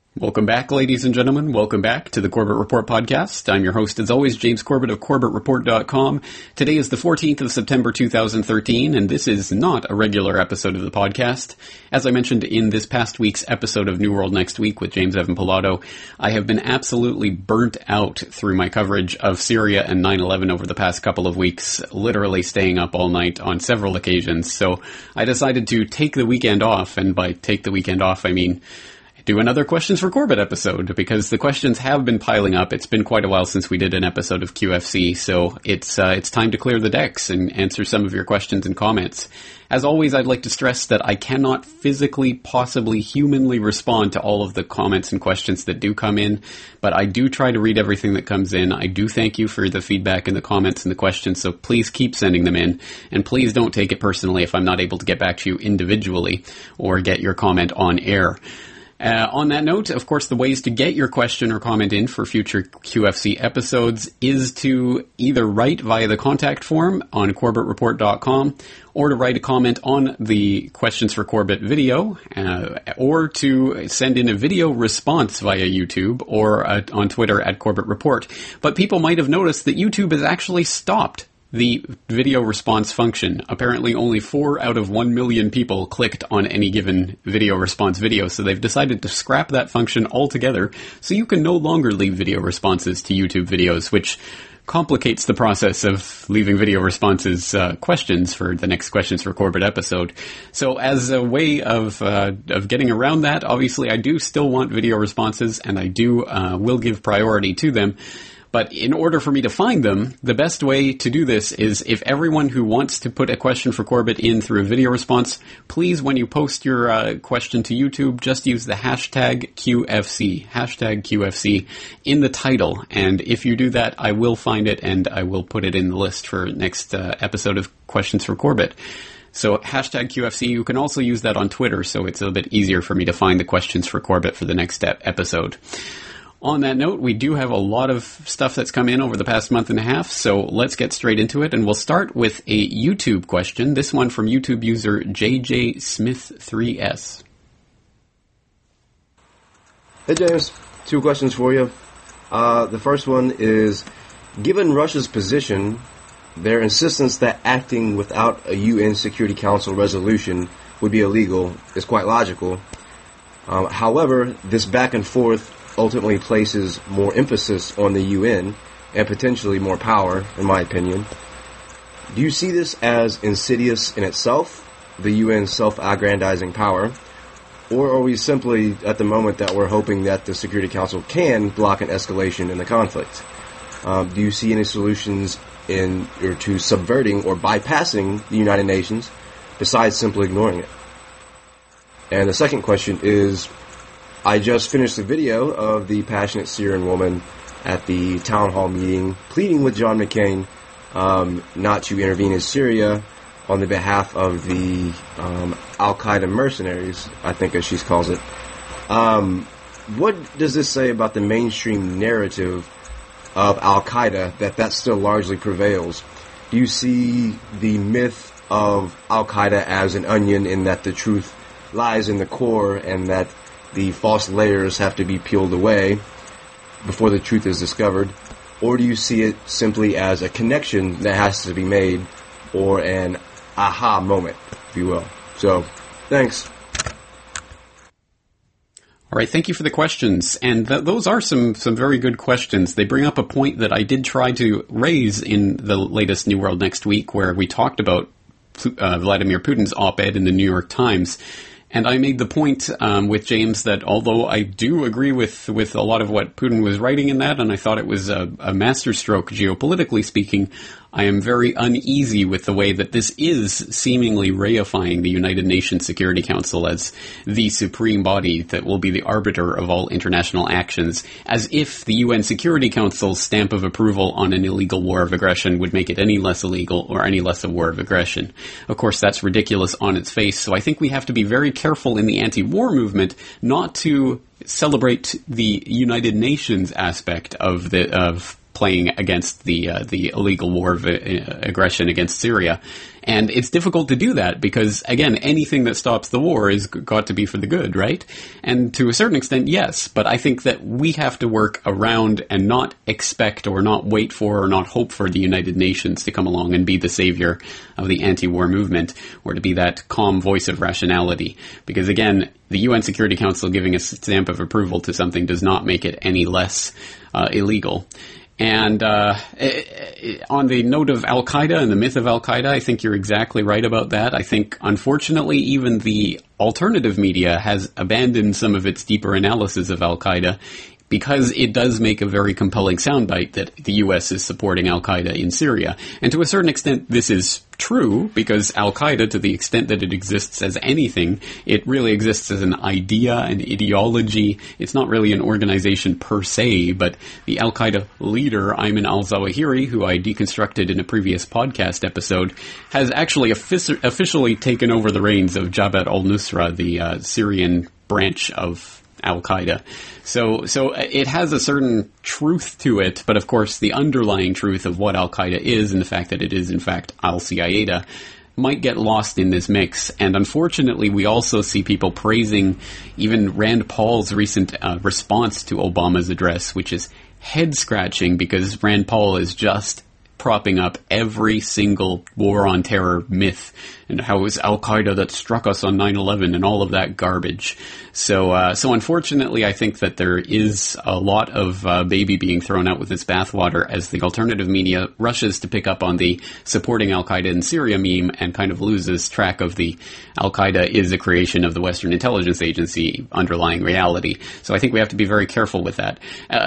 Welcome back, ladies and gentlemen. Welcome back to the Corbett Report podcast. I'm your host, as always, James Corbett of CorbettReport.com. Today is the 14th of September 2013, and this is not a regular episode of the podcast. As I mentioned in this past week's episode of New World Next Week with James Evan Pilato, I have been absolutely burnt out through my coverage of Syria and 9/11 over the past couple of weeks, literally staying up all night on several occasions. So I decided to take the weekend off, and by take the weekend off, I mean do another Questions for Corbett episode, because the questions have been piling up. It's been quite a while since we did an episode of QFC, so it's time to clear the decks and answer some of your questions and comments. As always, I'd like to stress that I cannot physically, possibly, humanly respond to all of the comments and questions that do come in, but I do try to read everything that comes in. I do thank you for the feedback and the comments and the questions, so please keep sending them in, and please don't take it personally if I'm not able to get back to you individually or get your comment on air. On that note, of course, the ways to get your question or comment in for future QFC episodes is to either write via the contact form on CorbettReport.com, or to write a comment on the Questions for Corbett video, or to send in a video response via YouTube or on Twitter at Corbett Report. But people might have noticed that YouTube has actually stopped the video response function. Apparently only 4 out of 1 million people clicked on any given video response video, so they've decided to scrap that function altogether, so you can no longer leave video responses to YouTube videos, which complicates the process of leaving video responses questions for the next Questions for Corbett episode. So as a way of getting around that, obviously I do still want video responses, and I do will give priority to them. But in order for me to find them, the best way to do this is if everyone who wants to put a question for Corbett in through a video response, please, when you post your question to YouTube, just use the hashtag QFC in the title. And if you do that, I will find it and I will put it in the list for next episode of Questions for Corbett. So hashtag QFC, you can also use that on Twitter, so it's a bit easier for me to find the Questions for Corbett for the next episode. On that note, we do have a lot of stuff that's come in over the past month and a half, so let's get straight into it, and we'll start with a YouTube question, this one from YouTube user JJSmith3S. Hey James, 2 questions for you. The first one is, given Russia's position, their insistence that acting without a UN Security Council resolution would be illegal is quite logical. However, this back and forth ultimately places more emphasis on the UN and potentially more power, in my opinion. Do you see this as insidious in itself, the UN's self-aggrandizing power, or are we simply at the moment that we're hoping that the Security Council can block an escalation in the conflict? Do you see any solutions to subverting or bypassing the United Nations besides simply ignoring it? And the second question is, I just finished a video of the passionate Syrian woman at the town hall meeting pleading with John McCain not to intervene in Syria on the behalf of the Al-Qaeda mercenaries, I think as she calls it. What does this say about the mainstream narrative of Al-Qaeda that still largely prevails? Do you see the myth of Al-Qaeda as an onion in that the truth lies in the core and that the false layers have to be peeled away before the truth is discovered? Or do you see it simply as a connection that has to be made, or an aha moment, if you will? So, thanks. All right, thank you for the questions. And those are some very good questions. They bring up a point that I did try to raise in the latest New World Next Week, where we talked about Vladimir Putin's op-ed in the New York Times. And I made the point with James that although I do agree with a lot of what Putin was writing in that, and I thought it was a masterstroke geopolitically speaking, I am very uneasy with the way that this is seemingly reifying the United Nations Security Council as the supreme body that will be the arbiter of all international actions, as if the UN Security Council's stamp of approval on an illegal war of aggression would make it any less illegal or any less a war of aggression. Of course, that's ridiculous on its face, so I think we have to be very careful in the anti-war movement not to celebrate the United Nations aspect of playing against the illegal war of aggression against Syria, And it's difficult to do that because, again, anything that stops the war is got to be for the good, right? And to a certain extent, yes. But I think that we have to work around and not expect or not wait for or not hope for the United Nations to come along and be the savior of the anti-war movement or to be that calm voice of rationality. Because, again, the UN Security Council giving a stamp of approval to something does not make it any less illegal. And on the note of Al-Qaeda and the myth of Al-Qaeda, I think you're exactly right about that. I think, unfortunately, even the alternative media has abandoned some of its deeper analysis of Al-Qaeda because it does make a very compelling soundbite that the U.S. is supporting Al-Qaeda in Syria. And to a certain extent, this is true, because Al-Qaeda, to the extent that it exists as anything, it really exists as an idea, an ideology. It's not really an organization per se, but the Al-Qaeda leader, Ayman al-Zawahiri, who I deconstructed in a previous podcast episode, has actually officially taken over the reins of Jabhat al-Nusra, the Syrian branch of Al-Qaeda. So it has a certain truth to it, but of course the underlying truth of what Al-Qaeda is and the fact that it is in fact Al-Qaeda might get lost in this mix. And unfortunately, we also see people praising even Rand Paul's recent response to Obama's address, which is head-scratching because Rand Paul is just propping up every single war on terror myth and how it was Al-Qaeda that struck us on 9/11 and all of that garbage. So unfortunately, I think that there is a lot of baby being thrown out with its bathwater as the alternative media rushes to pick up on the supporting Al-Qaeda in Syria meme and kind of loses track of the Al-Qaeda is a creation of the Western intelligence agency underlying reality. So I think we have to be very careful with that.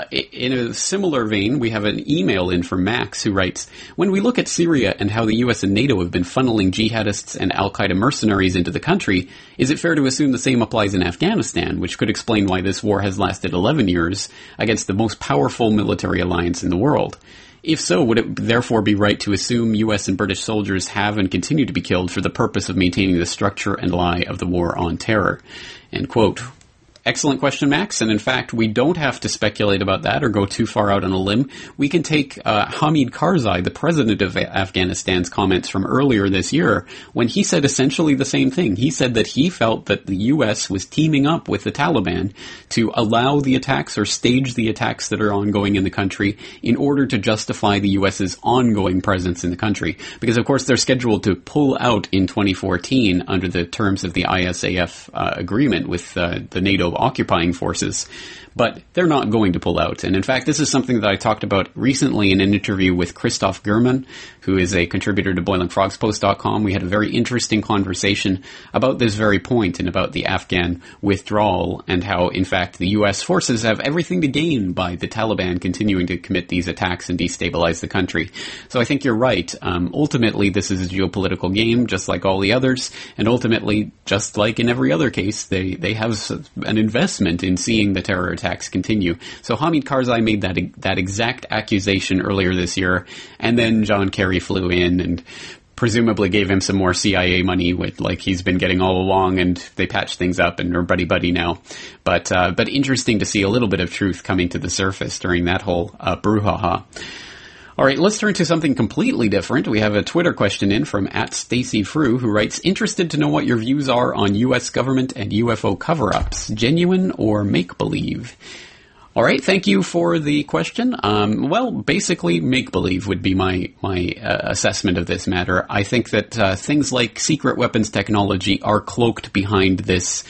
In a similar vein, we have an email in from Max who writes, when we look at Syria and how the US and NATO have been funneling jihadists and Al-Qaeda mercenaries into the country, is it fair to assume the same applies in Afghanistan, which could explain why this war has lasted 11 years against the most powerful military alliance in the world? If so, would it therefore be right to assume US and British soldiers have and continue to be killed for the purpose of maintaining the structure and lie of the war on terror? End quote. Excellent question, Max. And in fact, we don't have to speculate about that or go too far out on a limb. We can take Hamid Karzai, the president of Afghanistan's comments from earlier this year, when he said essentially the same thing. He said that he felt that the U.S. was teaming up with the Taliban to allow the attacks or stage the attacks that are ongoing in the country in order to justify the U.S.'s ongoing presence in the country. Because, of course, they're scheduled to pull out in 2014 under the terms of the ISAF agreement with the NATO occupying forces, but they're not going to pull out. And in fact, this is something that I talked about recently in an interview with Christoph Gurman, who is a contributor to BoilingFrogsPost.com. We had a very interesting conversation about this very point and about the Afghan withdrawal and how, in fact, the U.S. forces have everything to gain by the Taliban continuing to commit these attacks and destabilize the country. So I think you're right. Ultimately, this is a geopolitical game, just like all the others, and ultimately, just like in every other case, they have an investment in seeing the terror attacks continue. So Hamid Karzai made that exact accusation earlier this year, and then John Kerry flew in and presumably gave him some more CIA money, like he's been getting all along, and they patched things up and are buddy-buddy now. But interesting to see a little bit of truth coming to the surface during that whole brouhaha. All right, let's turn to something completely different. We have a Twitter question in from @StacyFrew, who writes, interested to know what your views are on U.S. government and UFO cover-ups, genuine or make-believe? All right, thank you for the question. Well, basically, make-believe would be my assessment of this matter. I think that things like secret weapons technology are cloaked behind this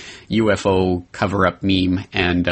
UFO cover-up meme, and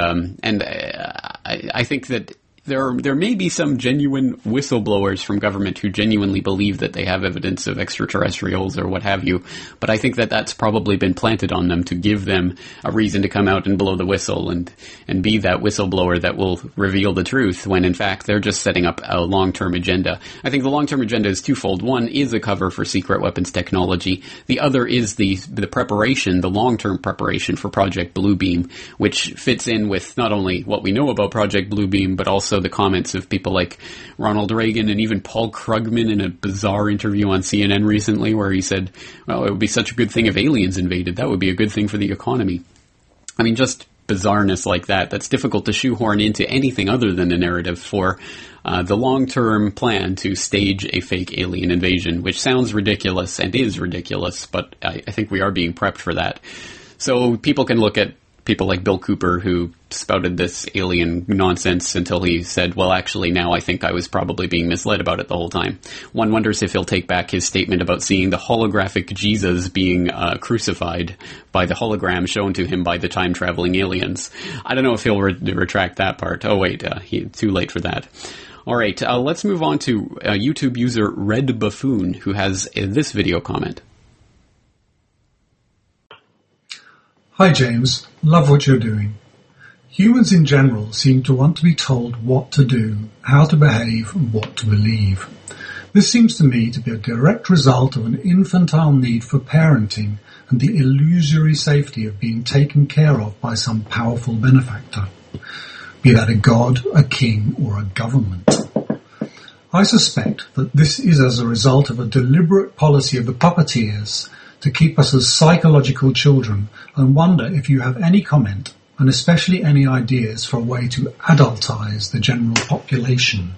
I think that there may be some genuine whistleblowers from government who genuinely believe that they have evidence of extraterrestrials or what have you, but I think that that's probably been planted on them to give them a reason to come out and blow the whistle and be that whistleblower that will reveal the truth, when in fact they're just setting up a long-term agenda. I think the long-term agenda is twofold. One is a cover for secret weapons technology. The other is the preparation, the long-term preparation for Project Bluebeam, which fits in with not only what we know about Project Bluebeam, but also the comments of people like Ronald Reagan and even Paul Krugman in a bizarre interview on CNN recently where he said, well, it would be such a good thing if aliens invaded. That would be a good thing for the economy. I mean, just bizarreness like that that's difficult to shoehorn into anything other than a narrative for the long-term plan to stage a fake alien invasion, which sounds ridiculous and is ridiculous, but I think we are being prepped for that. So people can look at people like Bill Cooper, who spouted this alien nonsense until he said, well, actually, now I think I was probably being misled about it the whole time. One wonders if he'll take back his statement about seeing the holographic Jesus being crucified by the hologram shown to him by the time-traveling aliens. I don't know if he'll retract that part. Oh, wait, too late for that. All right, let's move on to YouTube user Red Buffoon, who has this video comment. Hi James, love what you're doing. Humans in general seem to want to be told what to do, how to behave, and what to believe. This seems to me to be a direct result of an infantile need for parenting and the illusory safety of being taken care of by some powerful benefactor, be that a god, a king, or a government. I suspect that this is as a result of a deliberate policy of the puppeteers to keep us as psychological children, and wonder if you have any comment, and especially any ideas for a way to adultize the general population.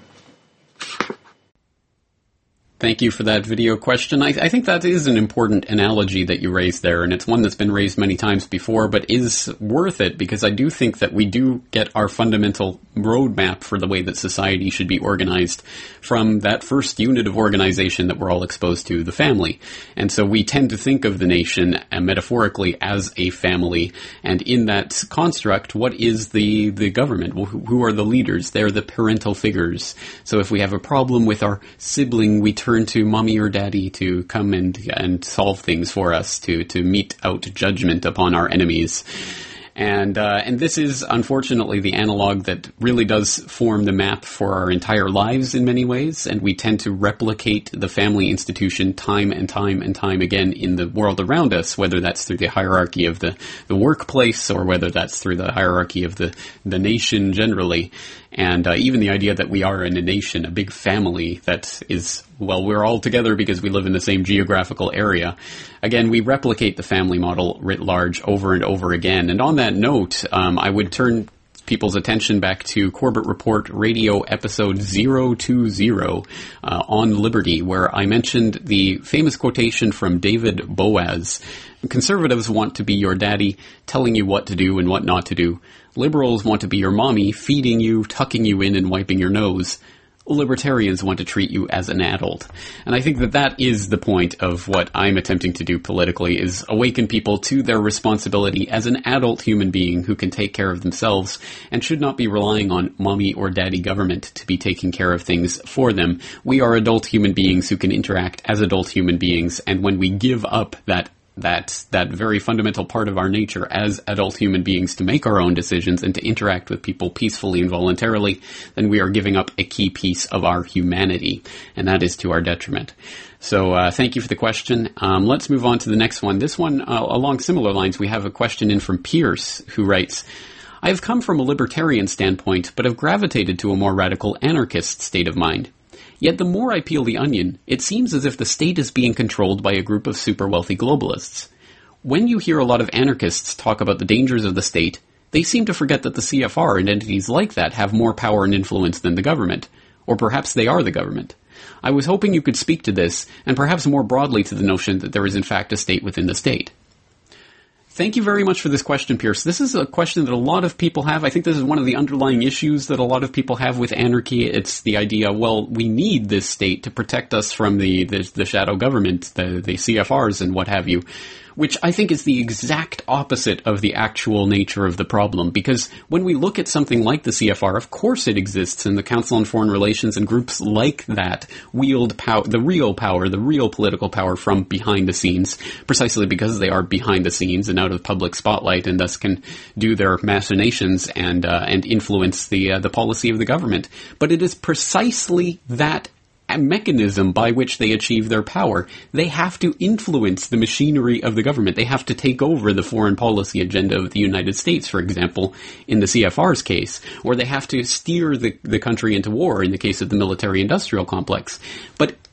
Thank you for that video question. I think that is an important analogy that you raised there, and it's one that's been raised many times before, but is worth it because I do think that we do get our fundamental roadmap for the way that society should be organized from that first unit of organization that we're all exposed to, the family. And so we tend to think of the nation metaphorically as a family, and in that construct, what is the government? Well, who are the leaders? They're the parental figures. So if we have a problem with our sibling, we turn to mommy or daddy to come and solve things for us, to mete out judgment upon our enemies. And this is, unfortunately, the analog that really does form the map for our entire lives in many ways, and we tend to replicate the family institution time and time and time again in the world around us, whether that's through the hierarchy of the workplace or whether that's through the hierarchy of the nation generally. And even the idea that we are in a nation, a big family that is, well, we're all together because we live in the same geographical area. Again, we replicate the family model writ large over and over again. And on that note, I would turn people's attention back to Corbett Report Radio episode 020 on liberty, where I mentioned the famous quotation from David Boaz. Conservatives want to be your daddy, telling you what to do and what not to do. Liberals want to be your mommy, feeding you, tucking you in, and wiping your nose. Libertarians want to treat you as an adult. And I think that that is the point of what I'm attempting to do politically, is awaken people to their responsibility as an adult human being who can take care of themselves and should not be relying on mommy or daddy government to be taking care of things for them. We are adult human beings who can interact as adult human beings, and when we give up that very fundamental part of our nature as adult human beings to make our own decisions and to interact with people peacefully and voluntarily, then we are giving up a key piece of our humanity, and that is to our detriment. So thank you for the question. Let's move on to the next one. This one, along similar lines, we have a question in from Pierce, who writes, I have come from a libertarian standpoint, but have gravitated to a more radical anarchist state of mind. Yet the more I peel the onion, it seems as if the state is being controlled by a group of super wealthy globalists. When you hear a lot of anarchists talk about the dangers of the state, they seem to forget that the CFR and entities like that have more power and influence than the government. Or perhaps they are the government. I was hoping you could speak to this, and perhaps more broadly to the notion that there is in fact a state within the state. Thank you very much for this question, Pierce. This is a question that a lot of people have. I think this is one of the underlying issues that a lot of people have with anarchy. It's the idea, well, we need this state to protect us from the shadow government, the CFRs and what have you, which I think is the exact opposite of the actual nature of the problem. Because when we look at something like the CFR, of course it exists, and the Council on Foreign Relations and groups like that wield the real political power from behind the scenes, precisely because they are behind the scenes and out of public spotlight, and thus can do their machinations and influence the policy of the government. But it is precisely that mechanism by which they achieve their power. They have to influence the machinery of the government. They have to take over the foreign policy agenda of the United States, for example, in the CFR's case, or they have to steer the country into war in the case of the military-industrial complex. But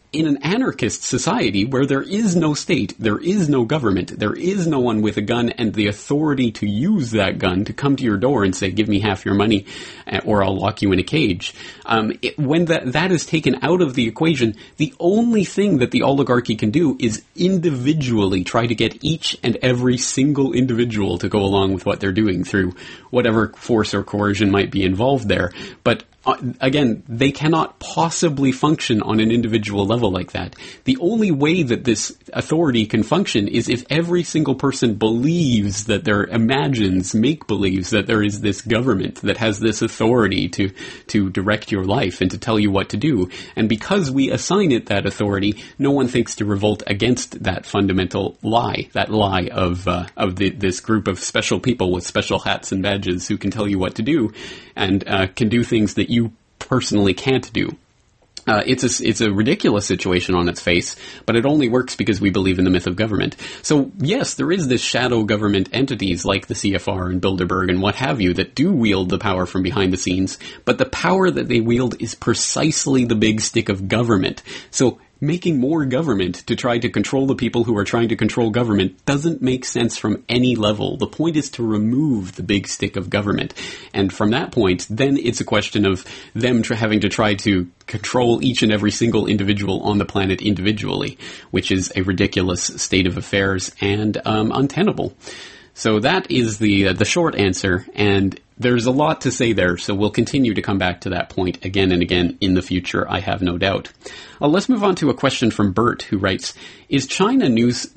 in an anarchist society where there is no state, there is no government, there is no one with a gun and the authority to use that gun to come to your door and say, give me half your money or I'll lock you in a cage. When that is taken out of the equation, the only thing that the oligarchy can do is individually try to get each and every single individual to go along with what they're doing through whatever force or coercion might be involved there. But again, they cannot possibly function on an individual level like that. The only way that this authority can function is if every single person believes that make-believes that there is this government that has this authority to direct your life and to tell you what to do. And because we assign it that authority, no one thinks to revolt against that fundamental lie, of this group of special people with special hats and badges who can tell you what to do and can do things that you personally can't do. It's a ridiculous situation on its face, but it only works because we believe in the myth of government. So yes, there is this shadow government entities like the CFR and Bilderberg and what have you that do wield the power from behind the scenes, but the power that they wield is precisely the big stick of government. So making more government to try to control the people who are trying to control government doesn't make sense from any level. The point is to remove the big stick of government. And from that point, then it's a question of them having to try to control each and every single individual on the planet individually, which is a ridiculous state of affairs and untenable. So that is the short answer, and there's a lot to say there, so we'll continue to come back to that point again and again in the future, I have no doubt. Let's move on to a question from Bert, who writes, Is China's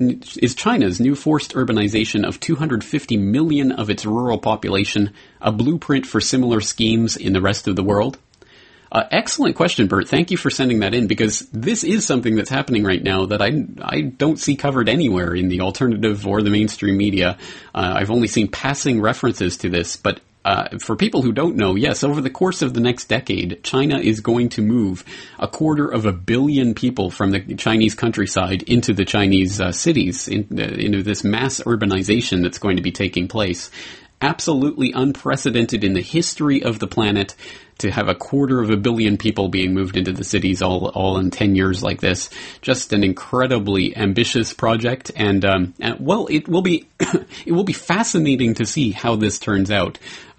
new forced urbanization of 250 million of its rural population a blueprint for similar schemes in the rest of the world? Excellent question, Bert. Thank you for sending that in, because this is something that's happening right now that I don't see covered anywhere in the alternative or the mainstream media. I've only seen passing references to this, but for people who don't know, yes, over the course of the next decade, China is going to move 250 million people from the Chinese countryside into the Chinese cities, into this mass urbanization that's going to be taking place. Absolutely unprecedented in the history of the planet to have 250 million people being moved into the cities all in 10 years like this. Just an incredibly ambitious project, and well, it will be it will be fascinating to see how this turns out.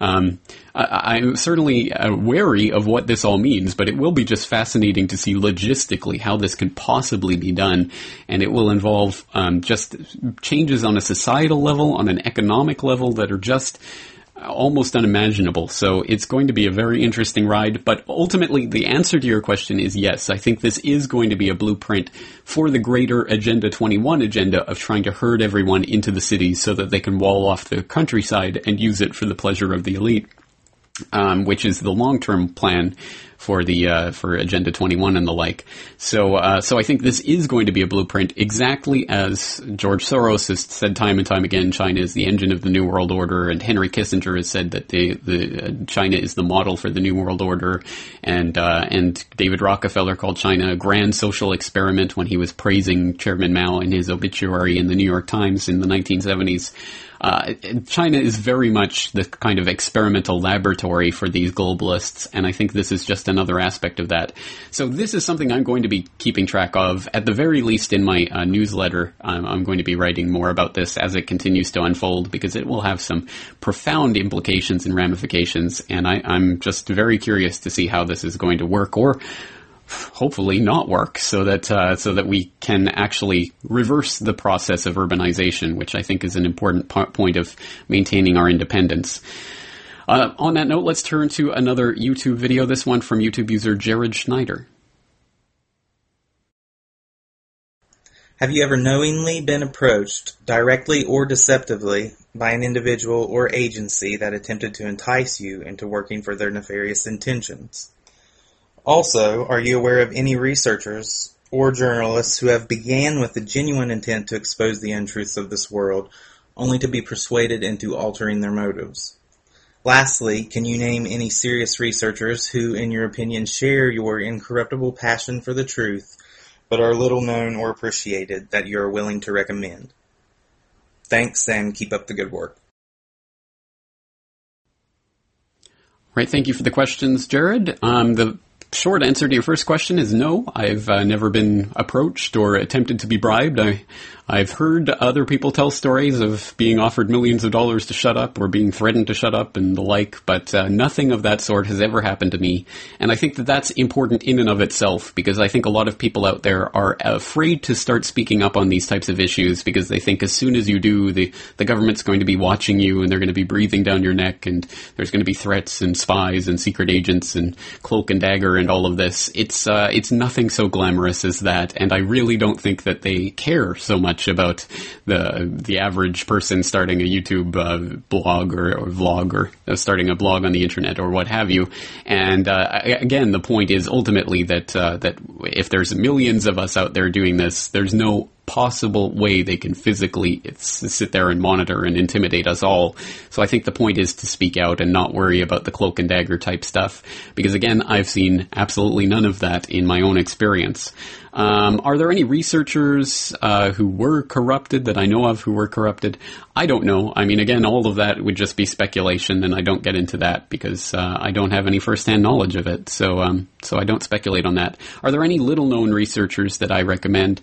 I'm certainly wary of what this all means, but it will be just fascinating to see logistically how this could possibly be done, and it will involve just changes on a societal level, on an economic level that are just almost unimaginable. So it's going to be a very interesting ride, but ultimately the answer to your question is yes. I think this is going to be a blueprint for the greater Agenda 21 agenda of trying to herd everyone into the cities so that they can wall off the countryside and use it for the pleasure of the elite, which is the long-term plan for Agenda 21 and the like. So I think this is going to be a blueprint, exactly as George Soros has said time and time again. China is the engine of the New World Order, and Henry Kissinger has said that China is the model for the New World Order, and David Rockefeller called China a grand social experiment when he was praising Chairman Mao in his obituary in the New York Times in the 1970s. China is very much the kind of experimental laboratory for these globalists, and I think this is just another aspect of that. So this is something I'm going to be keeping track of, at the very least in my newsletter. I'm going to be writing more about this as it continues to unfold, because it will have some profound implications and ramifications, and I'm just very curious to see how this is going to work, or hopefully not work, so that we can actually reverse the process of urbanization, which I think is an important point of maintaining our independence. On that note, let's turn to another YouTube video, this one from YouTube user Jared Schneider. Have you ever knowingly been approached, directly or deceptively, by an individual or agency that attempted to entice you into working for their nefarious intentions? Also, are you aware of any researchers or journalists who have began with the genuine intent to expose the untruths of this world, only to be persuaded into altering their motives? Lastly, can you name any serious researchers who, in your opinion, share your incorruptible passion for the truth, but are little known or appreciated, that you are willing to recommend? Thanks, and keep up the good work. Right, thank you for the questions, Jared. The short answer to your first question is no. I've never been approached or attempted to be bribed. I've heard other people tell stories of being offered millions of dollars to shut up or being threatened to shut up and the like, but nothing of that sort has ever happened to me. And I think that that's important in and of itself, because I think a lot of people out there are afraid to start speaking up on these types of issues because they think as soon as you do, the government's going to be watching you and they're going to be breathing down your neck and there's going to be threats and spies and secret agents and cloak and dagger and all of this. It's nothing so glamorous as that, and I really don't think that they care so much about the average person starting a YouTube blog or vlog or starting a blog on the internet or what have you. And again, the point is ultimately that if there's millions of us out there doing this, there's no possible way they can physically sit there and monitor and intimidate us all. So I think the point is to speak out and not worry about the cloak and dagger type stuff, because again, I've seen absolutely none of that in my own experience. Are there any researchers who were corrupted that I know of who were corrupted? I don't know. I mean, again, all of that would just be speculation, and I don't get into that because I don't have any first-hand knowledge of it. So I don't speculate on that. Are there any little-known researchers that I recommend?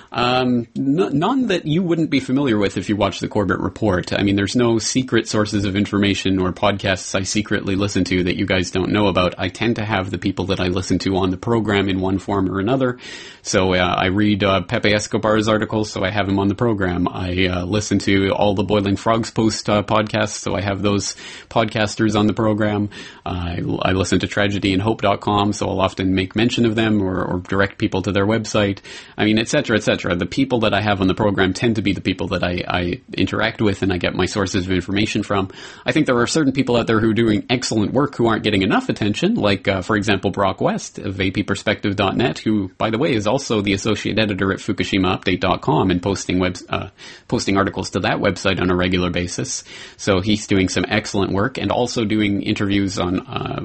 None that you wouldn't be familiar with if you watch the Corbett Report. I mean, there's no secret sources of information or podcasts I secretly listen to that you guys don't know about. I tend to have the people that I listen to on the program in one form or another. So I read Pepe Escobar's articles, so I have him on the program. I listen to all the Boiling Frogs Post podcasts, so I have those podcasters on the program. I listen to TragedyandHope.com, so I'll often make mention of them or direct people to their website. I mean, et cetera, et cetera. The people that I have on the program tend to be the people that I interact with and I get my sources of information from. I think there are certain people out there who are doing excellent work who aren't getting enough attention, like, for example, Brock West of APperspective.net, who, by the way, is also the associate editor at FukushimaUpdate.com and posting articles to that website on a regular basis. So he's doing some excellent work and also doing interviews on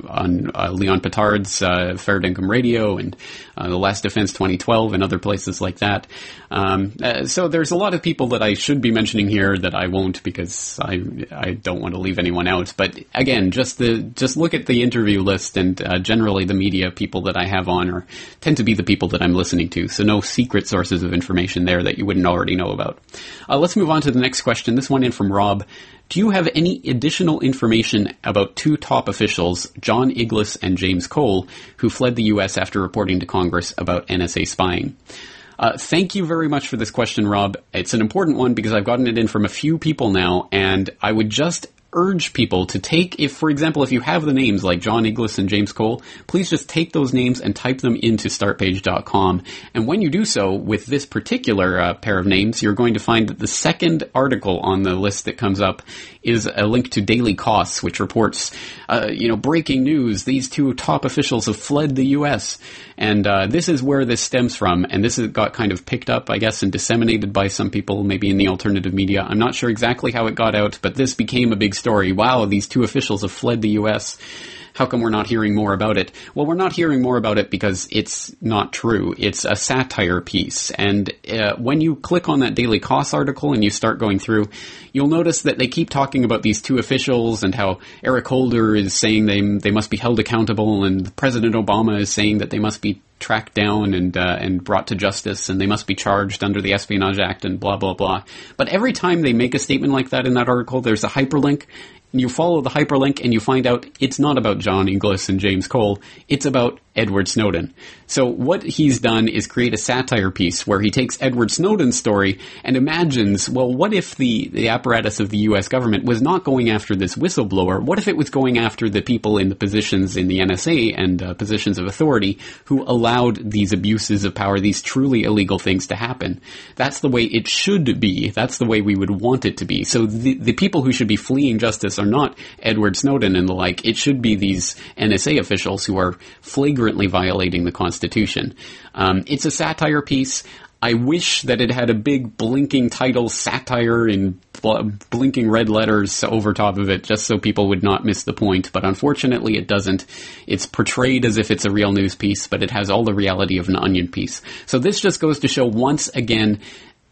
Leon Petard's Fair Dinkum Radio and The Last Defense 2012 and other places like that. So there's a lot of people that I should be mentioning here that I won't because I don't want to leave anyone out. But again, just look at the interview list, and generally the media people that I have on tend to be the people that I'm listening to. So no secret sources of information there that you wouldn't already know about. Let's move on to the next question. This one in from Rob. Do you have any additional information about two top officials, John Iglis and James Cole, who fled the U.S. after reporting to Congress about NSA spying? Thank you very much for this question, Rob. It's an important one because I've gotten it in from a few people now, and I would just urge people to take, for example, if you have the names like John Iglis and James Cole, please just take those names and type them into startpage.com. And when you do so with this particular pair of names, you're going to find that the second article on the list that comes up is a link to Daily Kos, which reports, breaking news. These two top officials have fled the U.S. And this is where this stems from. And this got kind of picked up, I guess, and disseminated by some people, maybe in the alternative media. I'm not sure exactly how it got out, but this became a big story. Wow, these two officials have fled the U.S. How come we're not hearing more about it? Well, we're not hearing more about it because it's not true. It's a satire piece. And when you click on that Daily Kos article and you start going through, you'll notice that they keep talking about these two officials and how Eric Holder is saying they must be held accountable, and President Obama is saying that they must be tracked down and brought to justice, and they must be charged under the Espionage Act and blah, blah, blah. But every time they make a statement like that in that article, there's a hyperlink. You follow the hyperlink and you find out it's not about John Iglis and James Cole. It's about Edward Snowden. So what he's done is create a satire piece where he takes Edward Snowden's story and imagines, well, what if the apparatus of the U.S. government was not going after this whistleblower? What if it was going after the people in the positions in the NSA and positions of authority who allowed these abuses of power, these truly illegal things to happen? That's the way it should be. That's the way we would want it to be. So the people who should be fleeing justice are not Edward Snowden and the like. It should be these NSA officials who are flagrantly violating the Constitution. It's a satire piece. I wish that it had a big blinking title, satire, in blinking red letters over top of it, just so people would not miss the point. But unfortunately, it doesn't. It's portrayed as if it's a real news piece, but it has all the reality of an onion piece. So this just goes to show once again,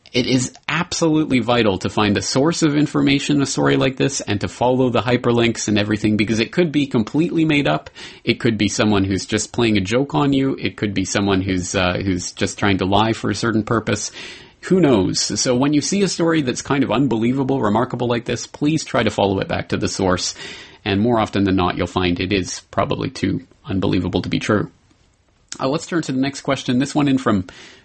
it is absolutely vital to find the source of information in a story like this and to follow the hyperlinks and everything, because it could be completely made up. It could be someone who's just playing a joke on you. It could be someone who's just trying to lie for a certain purpose. Who knows? So when you see a story that's kind of unbelievable, remarkable like this, please try to follow it back to the source. And more often than not, you'll find it is probably too unbelievable to be true. Let's turn to the next question. This one in from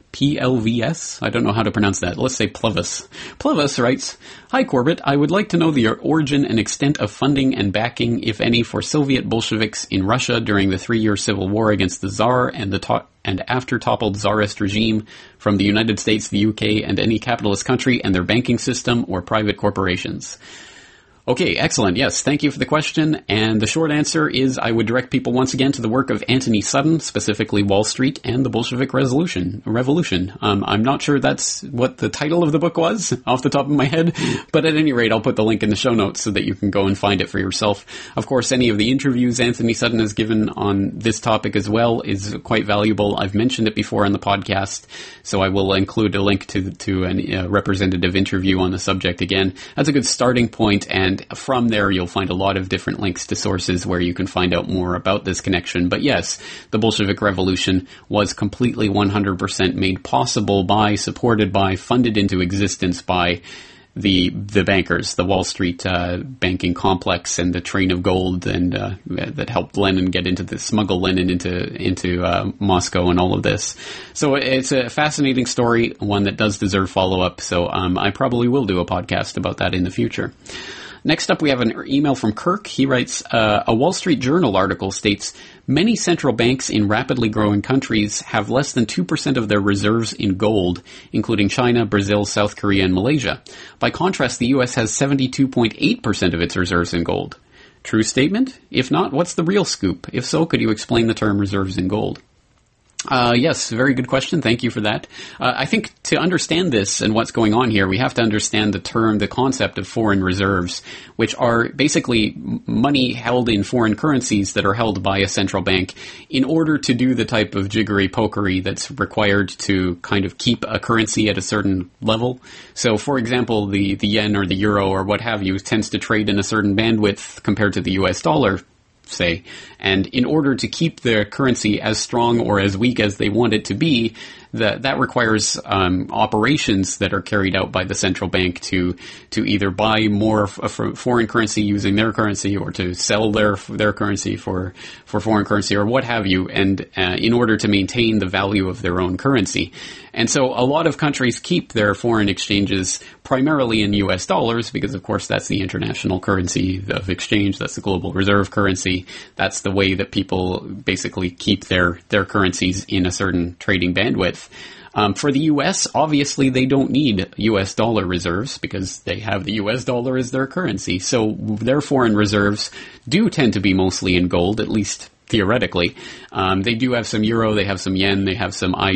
PLVS. I don't know how to pronounce that. Let's say Plevis. Plevis writes, "Hi Corbett, I would like to know the origin and extent of funding and backing, if any, for Soviet Bolsheviks in Russia during the 3-year civil war against the Tsar and after toppled Tsarist regime from the United States, the UK, and any capitalist country and their banking system or private corporations." Okay, excellent. Yes, thank you for the question. And the short answer is I would direct people once again to the work of Anthony Sutton, specifically Wall Street and the Bolshevik Revolution. I'm not sure that's what the title of the book was off the top of my head, but at any rate, I'll put the link in the show notes so that you can go and find it for yourself. Of course, any of the interviews Anthony Sutton has given on this topic as well is quite valuable. I've mentioned it before on the podcast, so I will include a link to a representative interview on the subject again. That's a good starting point, and from there you'll find a lot of different links to sources where you can find out more about this connection. But yes, the Bolshevik Revolution was completely 100% made possible by, supported by, funded into existence by the bankers, the Wall Street banking complex and the train of gold, and that helped Lenin smuggle Lenin into Moscow and all of this. So it's a fascinating story, one that does deserve follow-up. So I probably will do a podcast about that in the future. Next up, we have an email from Kirk. He writes, a Wall Street Journal article states, many central banks in rapidly growing countries have less than 2% of their reserves in gold, including China, Brazil, South Korea, and Malaysia. By contrast, the U.S. has 72.8% of its reserves in gold. True statement? If not, what's the real scoop? If so, could you explain the term reserves in gold? Yes, very good question. Thank you for that. I think to understand this and what's going on here, we have to understand the concept of foreign reserves, which are basically money held in foreign currencies that are held by a central bank in order to do the type of jiggery-pokery that's required to kind of keep a currency at a certain level. So, for example, the yen or the euro or what have you tends to trade in a certain bandwidth compared to the US dollar, say, and in order to keep the currency as strong or as weak as they want it to be, that requires operations that are carried out by the central bank to either buy more foreign currency using their currency, or to sell their currency for foreign currency, or what have you, and in order to maintain the value of their own currency. And so a lot of countries keep their foreign exchanges primarily in US dollars because, of course, that's the international currency of exchange. That's the global reserve currency. That's the way that people basically keep their currencies in a certain trading bandwidth. For the U.S., obviously, they don't need U.S. dollar reserves because they have the U.S. dollar as their currency. So their foreign reserves do tend to be mostly in gold, at least theoretically. They do have some euro, they have some yen, they have some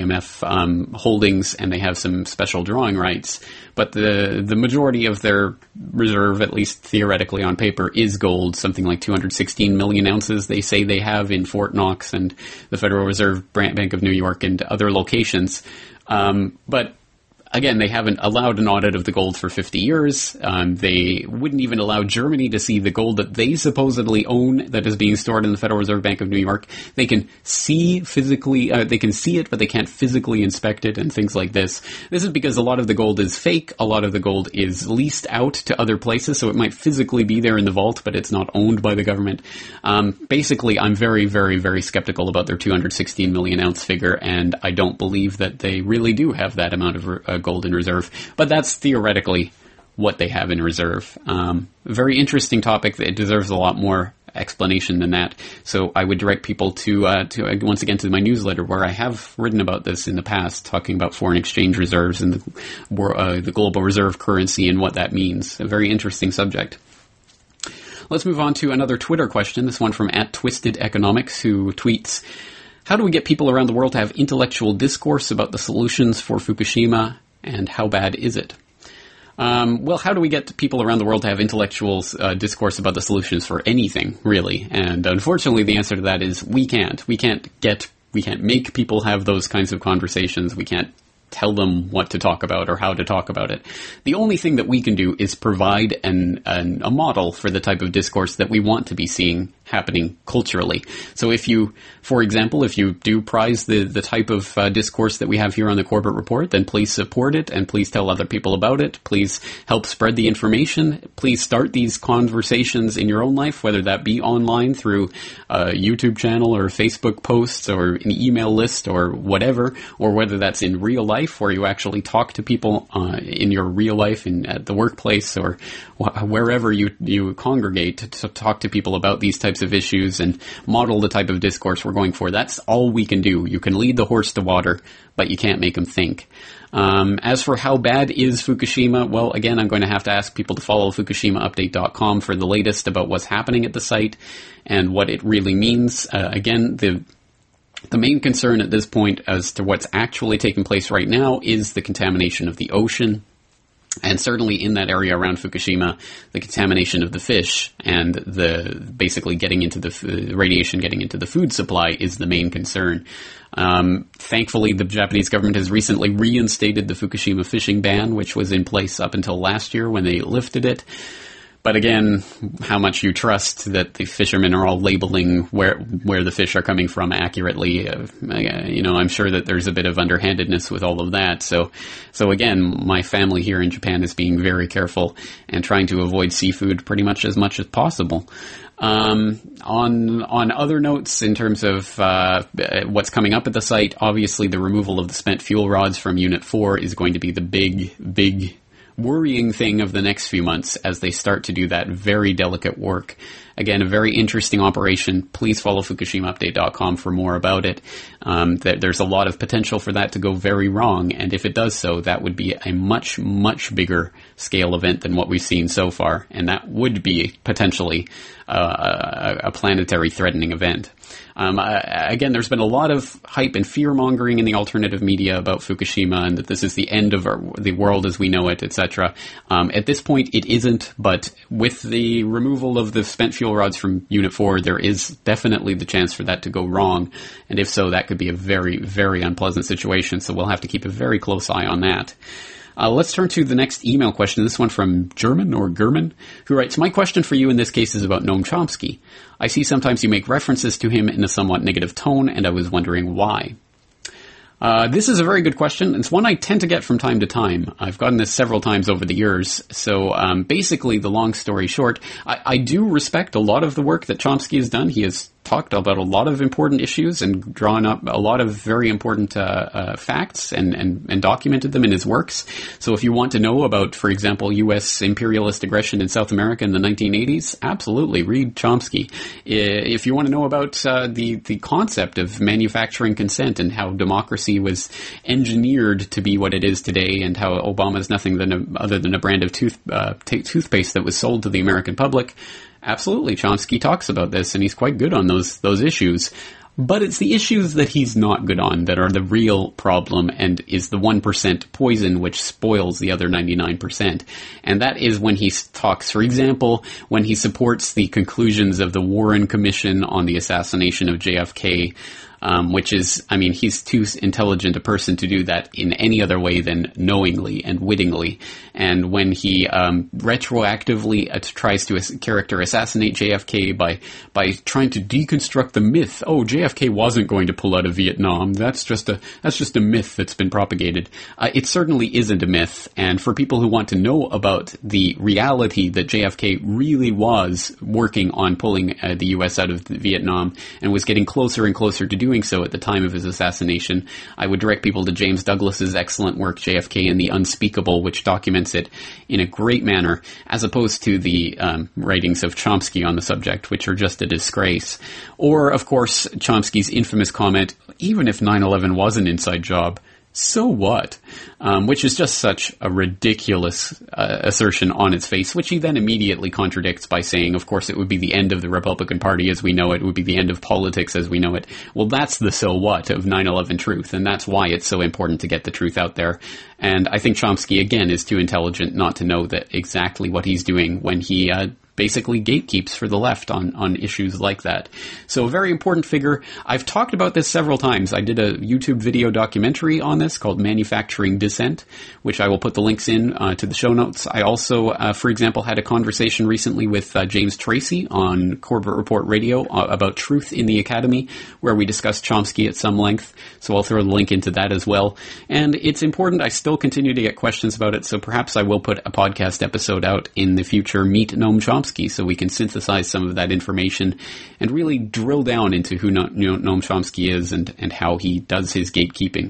IMF holdings, and they have some special drawing rights. But the majority of their reserve, at least theoretically on paper, is gold, something like 216 million ounces they say they have in Fort Knox and the Federal Reserve Bank of New York and other locations. But again, they haven't allowed an audit of the gold for 50 years. They wouldn't even allow Germany to see the gold that they supposedly own that is being stored in the Federal Reserve Bank of New York. They can see physically, they can see it, but they can't physically inspect it and things like this. This is because a lot of the gold is fake. A lot of the gold is leased out to other places, so it might physically be there in the vault, but it's not owned by the government. Basically, I'm very, very, very skeptical about their 216 million ounce figure, and I don't believe that they really do have that amount of gold in reserve, but that's theoretically what they have in reserve. Very interesting topic. It deserves a lot more explanation than that. So I would direct people to once again to my newsletter, where I have written about this in the past, talking about foreign exchange reserves and the global reserve currency and what that means. A very interesting subject. Let's move on to another Twitter question. This one from @TwistedEconomics, who tweets, "How do we get people around the world to have intellectual discourse about the solutions for Fukushima, and how bad is it?" Well, how do we get people around the world to have intellectual discourse about the solutions for anything, really? And unfortunately, the answer to that is we can't. We can't make people have those kinds of conversations. We can't tell them what to talk about or how to talk about it. The only thing that we can do is provide a model for the type of discourse that we want to be seeing happening culturally. So if you, for example, if you do prize the type of discourse that we have here on the Corbett Report, then please support it and please tell other people about it. Please help spread the information. Please start these conversations in your own life, whether that be online through a YouTube channel or Facebook posts or an email list or whatever, or whether that's in real life where you actually talk to people in your real life at the workplace or wherever you congregate to talk to people about these types of issues and model the type of discourse we're going for. That's all we can do. You can lead the horse to water, but you can't make them think. As for how bad is Fukushima, well, again, I'm going to have to ask people to follow FukushimaUpdate.com for the latest about what's happening at the site and what it really means. Again, the main concern at this point as to what's actually taking place right now is the contamination of the ocean. And certainly in that area around Fukushima, the contamination of the fish and basically getting into the radiation getting into the food supply is the main concern. Thankfully, the Japanese government has recently reinstated the Fukushima fishing ban, which was in place up until last year when they lifted it. But again, how much you trust that the fishermen are all labeling where the fish are coming from accurately, I'm sure that there's a bit of underhandedness with all of that. So again, my family here in Japan is being very careful and trying to avoid seafood pretty much as possible. On other notes, in terms of what's coming up at the site, obviously the removal of the spent fuel rods from Unit 4 is going to be the big worrying thing of the next few months as they start to do that very delicate work. Again, a very interesting operation. Please follow FukushimaUpdate.com for more about it. There's a lot of potential for that to go very wrong, and if it does so, that would be a much, much bigger scale event than what we've seen so far, and that would be potentially a planetary threatening event. Again, there's been a lot of hype and fear-mongering in the alternative media about Fukushima and that this is the end of the world as we know it, etc. At this point, it isn't, but with the removal of the spent fuel rods from Unit 4, there is definitely the chance for that to go wrong, and if so, that could be a very, very unpleasant situation, so we'll have to keep a very close eye on that. Let's turn to the next email question. This one from German, who writes, "My question for you in this case is about Noam Chomsky. I see sometimes you make references to him in a somewhat negative tone, and I was wondering why." This is a very good question. It's one I tend to get from time to time. I've gotten this several times over the years. So basically, the long story short, I do respect a lot of the work that Chomsky has done. He has talked about a lot of important issues and drawn up a lot of very important facts and documented them in his works. So if you want to know about, for example, U.S. imperialist aggression in South America in the 1980s, absolutely read Chomsky. If you want to know about the concept of manufacturing consent and how democracy was engineered to be what it is today and how Obama is nothing other than a brand of toothpaste that was sold to the American public, absolutely, Chomsky talks about this, and he's quite good on those issues. But it's the issues that he's not good on that are the real problem and is the 1% poison which spoils the other 99%. And that is when he talks, for example, when he supports the conclusions of the Warren Commission on the assassination of JFK, which is, I mean, he's too intelligent a person to do that in any other way than knowingly and wittingly. And when he retroactively tries to assassinate JFK by trying to deconstruct the myth, oh, JFK wasn't going to pull out of Vietnam. That's just a myth that's been propagated. It certainly isn't a myth. And for people who want to know about the reality that JFK really was working on pulling the U.S. out of Vietnam and was getting closer and closer to doing so at the time of his assassination, I would direct people to James Douglas's excellent work, JFK and the Unspeakable, which documents it in a great manner, as opposed to the writings of Chomsky on the subject, which are just a disgrace. Or, of course, Chomsky's infamous comment, even if 9/11 was an inside job, so what? Which is just such a ridiculous assertion on its face, which he then immediately contradicts by saying, of course, it would be the end of the Republican Party as we know it. It would be the end of politics as we know it. Well, that's the so what of 9/11 truth, and that's why it's so important to get the truth out there. And I think Chomsky, again, is too intelligent not to know that exactly what he's doing when he basically gatekeeps for the left on issues like that. So a very important figure. I've talked about this several times. I did a YouTube video documentary on this called Manufacturing Dissent, which I will put the links in to the show notes. I also, for example, had a conversation recently with James Tracy on Corbett Report Radio about Truth in the Academy, where we discussed Chomsky at some length. So I'll throw the link into that as well. And it's important. I still continue to get questions about it, so perhaps I will put a podcast episode out in the future, Meet Noam Chomsky, so we can synthesize some of that information and really drill down into who Noam Chomsky is and how he does his gatekeeping.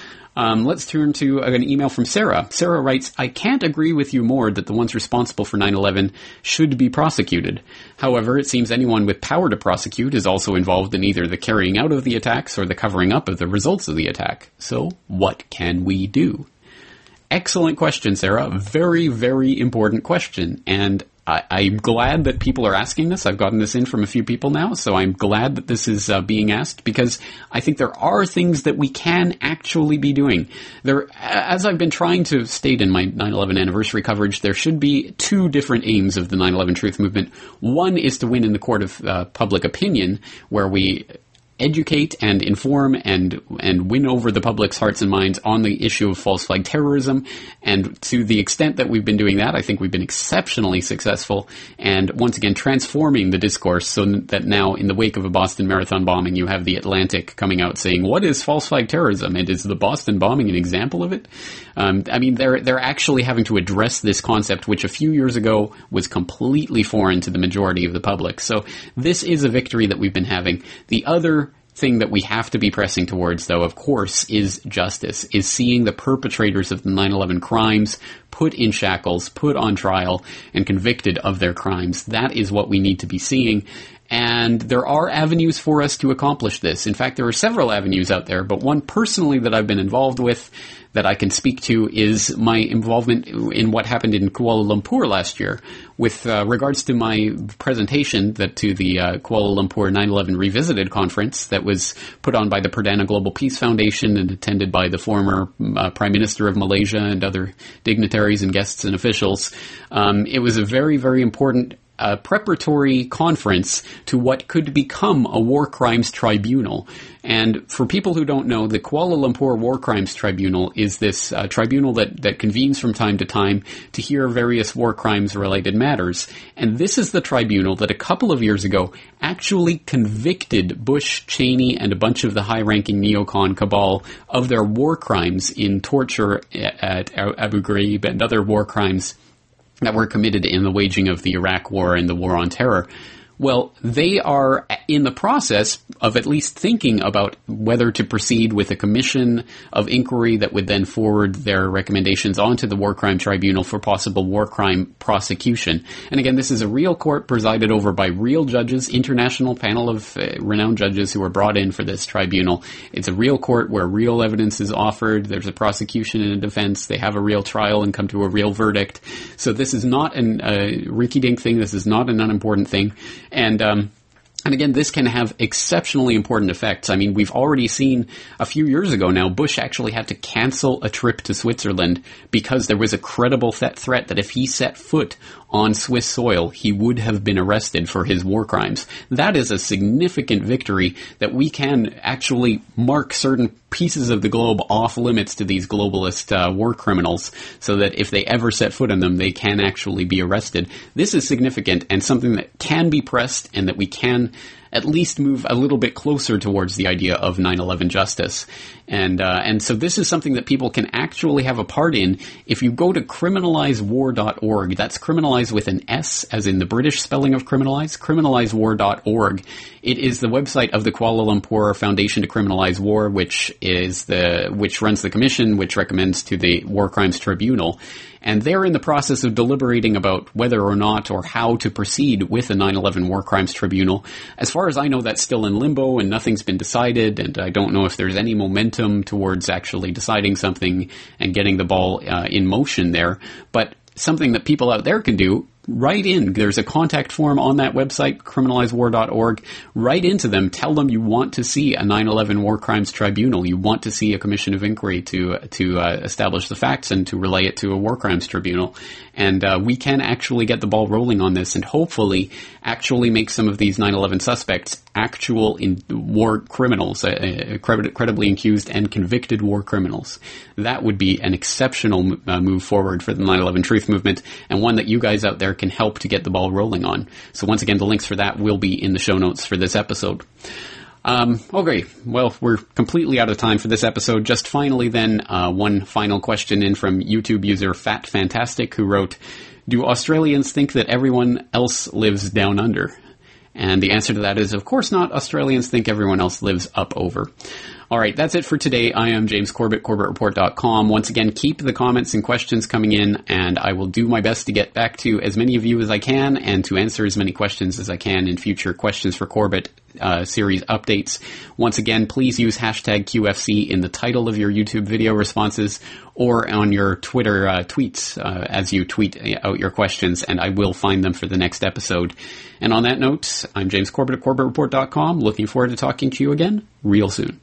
Let's turn to an email from Sarah. Sarah writes, I can't agree with you more that the ones responsible for 9/11 should be prosecuted. However, it seems anyone with power to prosecute is also involved in either the carrying out of the attacks or the covering up of the results of the attack. So, what can we do? Excellent question, Sarah. Very, very important question. And I'm glad that people are asking this. I've gotten this in from a few people now, so I'm glad that this is being asked, because I think there are things that we can actually be doing. There, as I've been trying to state in my 9/11 anniversary coverage, there should be two different aims of the 9/11 truth movement. One is to win in the court of public opinion, where we educate and inform and win over the public's hearts and minds on the issue of false flag terrorism. And to the extent that we've been doing that, I think we've been exceptionally successful. And once again, transforming the discourse so that now, in the wake of a Boston Marathon bombing, you have the Atlantic coming out saying, what is false flag terrorism? And is the Boston bombing an example of it? I mean, they're actually having to address this concept, which a few years ago was completely foreign to the majority of the public. So this is a victory that we've been having. The other thing that we have to be pressing towards, though, of course, is justice, is seeing the perpetrators of the 9/11 crimes put in shackles, put on trial, and convicted of their crimes. That is what we need to be seeing. And there are avenues for us to accomplish this. In fact, there are several avenues out there, but one personally that I've been involved with that I can speak to is my involvement in what happened in Kuala Lumpur last year. With regards to my presentation to the Kuala Lumpur 9/11 Revisited conference that was put on by the Perdana Global Peace Foundation and attended by the former Prime Minister of Malaysia and other dignitaries and guests and officials, it was a very, very important preparatory conference to what could become a war crimes tribunal. And for people who don't know, the Kuala Lumpur War Crimes Tribunal is this tribunal that convenes from time to time to hear various war crimes related matters. And this is the tribunal that a couple of years ago actually convicted Bush, Cheney, and a bunch of the high-ranking neocon cabal of their war crimes in torture at Abu Ghraib and other war crimes that were committed in the waging of the Iraq War and the War on Terror. Well, they are in the process of at least thinking about whether to proceed with a commission of inquiry that would then forward their recommendations onto the War Crime Tribunal for possible war crime prosecution. And again, this is a real court presided over by real judges, international panel of renowned judges who are brought in for this tribunal. It's a real court where real evidence is offered. There's a prosecution and a defense. They have a real trial and come to a real verdict. So this is not a rinky-dink thing. This is not an unimportant thing. And again, this can have exceptionally important effects. I mean, we've already seen a few years ago now, Bush actually had to cancel a trip to Switzerland because there was a credible threat that if he set foot on Swiss soil, he would have been arrested for his war crimes. That is a significant victory that we can actually mark certain pieces of the globe off limits to these globalist war criminals so that if they ever set foot on them, they can actually be arrested. This is significant and something that can be pressed and that we can at least move a little bit closer towards the idea of 9/11 justice. And so this is something that people can actually have a part in. If you go to criminalizewar.org, that's criminalize with an S, as in the British spelling of criminalize, criminalizewar.org. It is the website of the Kuala Lumpur Foundation to Criminalize War, which runs the commission, which recommends to the War Crimes Tribunal. And they're in the process of deliberating about whether or not or how to proceed with the 9/11 War Crimes Tribunal. As far as I know, that's still in limbo and nothing's been decided, and I don't know if there's any momentum towards actually deciding something and getting the ball in motion there. But something that people out there can do write in. There's a contact form on that website, criminalizewar.org. Write into them. Tell them you want to see a 9/11 War Crimes Tribunal. You want to see a commission of inquiry to establish the facts and to relay it to a War Crimes Tribunal. And we can actually get the ball rolling on this and hopefully actually make some of these 9/11 suspects actual war criminals, credibly accused and convicted war criminals. That would be an exceptional move forward for the 9/11 Truth Movement, and one that you guys out there can help to get the ball rolling on. So once again, the links for that will be in the show notes for this episode. Okay, well, we're completely out of time for this episode. Just finally then, one final question in from YouTube user Fat Fantastic, who wrote, do Australians think that everyone else lives down under? And the answer to that is, of course not. Australians think everyone else lives up over. All right, that's it for today. I am James Corbett, CorbettReport.com. Once again, keep the comments and questions coming in, and I will do my best to get back to as many of you as I can and to answer as many questions as I can in future Questions for Corbett series updates. Once again, please use hashtag QFC in the title of your YouTube video responses or on your Twitter tweets as you tweet out your questions, and I will find them for the next episode. And on that note, I'm James Corbett at CorbettReport.com. Looking forward to talking to you again real soon.